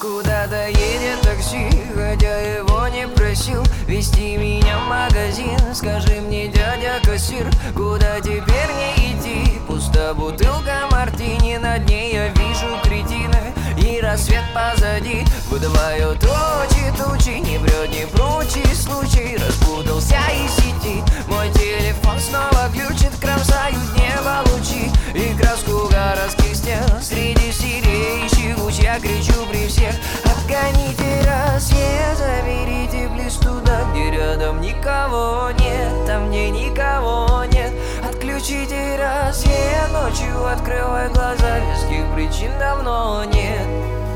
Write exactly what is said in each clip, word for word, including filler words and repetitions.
Куда-то едет такси, хотя его не просил везти меня в магазин. Скажи мне, дядя кассир, куда теперь не идти? Пуста бутылка мартини, над ней я вижу кретина. И рассвет позади выдувают очи тучи. Не врет, не прочий случай, распутался из сети. Мой телефон снова глючит, кромсают небо лучи. И краску городских стен среди сереющих луч я кричу при всех: отгоните рассвет, заберите близ туда, где рядом никого нет, там где никого нет. Отключите рассвет, ночью открывай глаза, веских причин давно нет.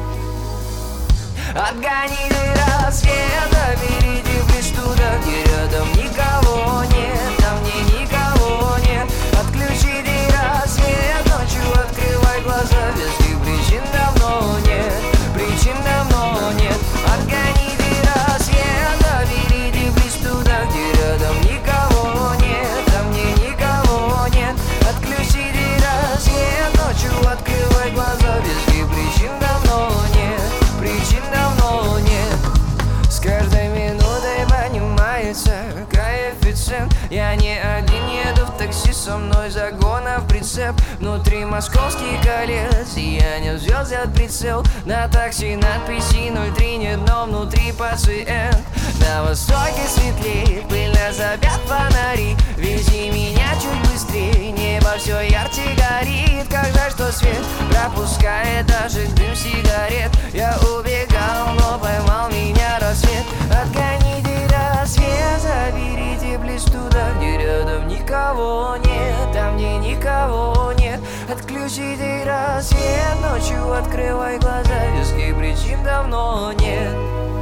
Отгоните рассвет, заберите близ туда, где рядом никого нет, там где никого нет. Отключите рассвет, ночью открывай глаза, веских причин давно нет, причин давно нет. Отгоните рассвет, заберите близ туда, где рядом никого нет, там где никого нет. Отключите рассвет, ночью открывай глаза, веских причин давно нет, причин давно нет. С каждой минутой поднимается коэффициент. Я не один еду в такси, со мной загона в прицеп. Внутри московских колец сияние звезд взят прицел. На такси надписи ноль три нет, но внутри пациент. На востоке светлее, пыльно забят фонари. Вези меня чуть быстрее, небо все ярче горит. Как жаль, что свет пропускает даже дым сигарет. Я убегал, но поймал меня рассвет. Отгоните рассвет, заберите близ туда, где рядом никого нет, там где никого нет. Отключите рассвет, ночью открывай глаза, веских причин давно нет.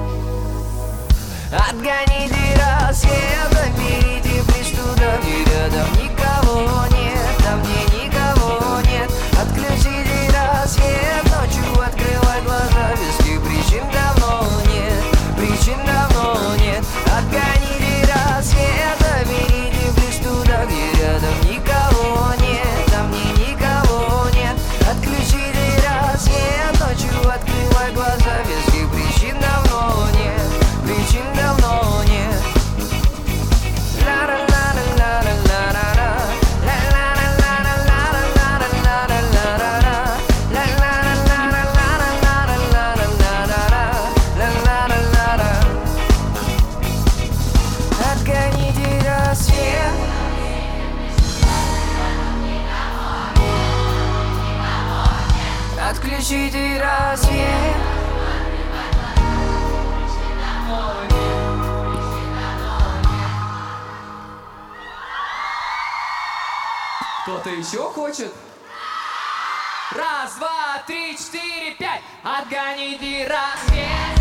Отгоните рассвет, заберите близ туда, где рядом никого нет, там где никого нет. Отключите рассвет, ночью открывай глаза, веских причин давно нет, причин давно нет. Отгоните рассвет, заберите близ туда, где рядом никого нет, там где никого нет. Отключите рассвет, ночью открывай глаза, веских причин давно нет, причин давно нет. Отгоните рассвет. Отключите рассвет. Кто-то еще хочет? Раз, два, три, четыре, пять. Отгоните рассвет.